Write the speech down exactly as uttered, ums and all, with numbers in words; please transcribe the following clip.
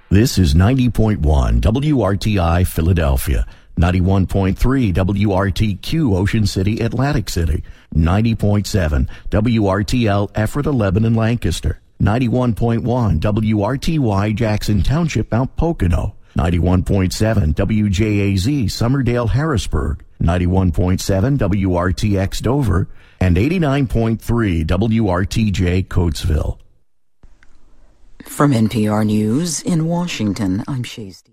This is ninety point one W R T I Philadelphia, ninety-one point three W R T Q Ocean City, Atlantic City, ninety point seven W R T L Ephrata, Lebanon, Lancaster, ninety-one point one W R T Y Jackson Township, Mount Pocono, ninety-one point seven W J A Z Summerdale, Harrisburg, ninety-one point seven W R T X Dover, and eighty-nine point three W R T J Coatesville. From N P R News in Washington, I'm Shays.